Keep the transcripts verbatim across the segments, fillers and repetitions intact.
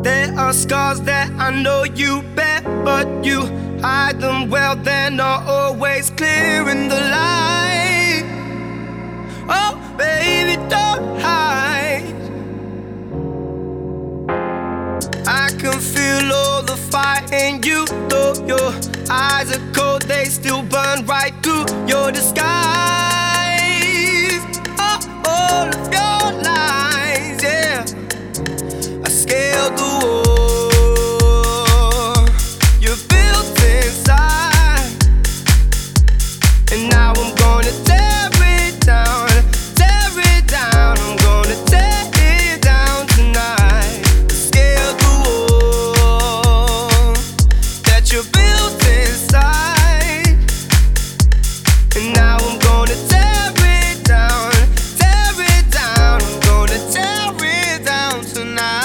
There are scars that I know you bear, but you hide them well. They're not always clear in the light. Oh, baby, don't hide. I can feel all the fire in you. Though your eyes are cold, they still burn right through your disguise. Oh, all of your lies, yeah. I scaled the wall you built inside, and now I'm gonna tear it down, tear it down. I'm gonna tear it down tonight. I scaled the wall that you built inside, and now I'm gonna tear it down, tear it down. I'm gonna tear it down tonight.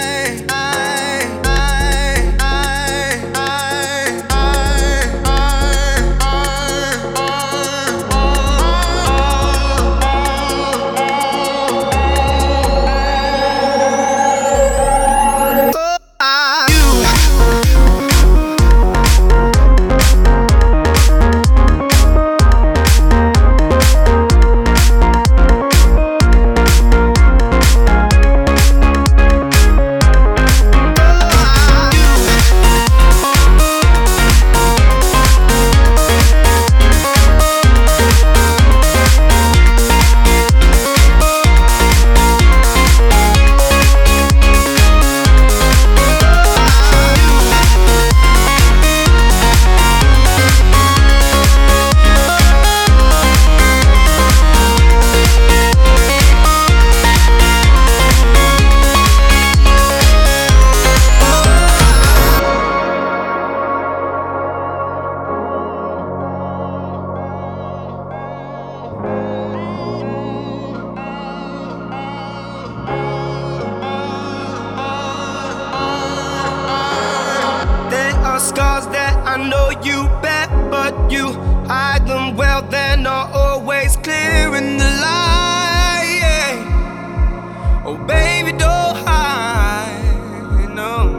Scars that I know you bear, but you hide them well. They're not always clear in the light. Oh, baby, don't hide, no.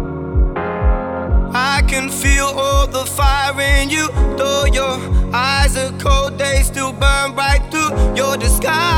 I can feel all the fire in you. Though your eyes are cold, they still burn right through your disguise.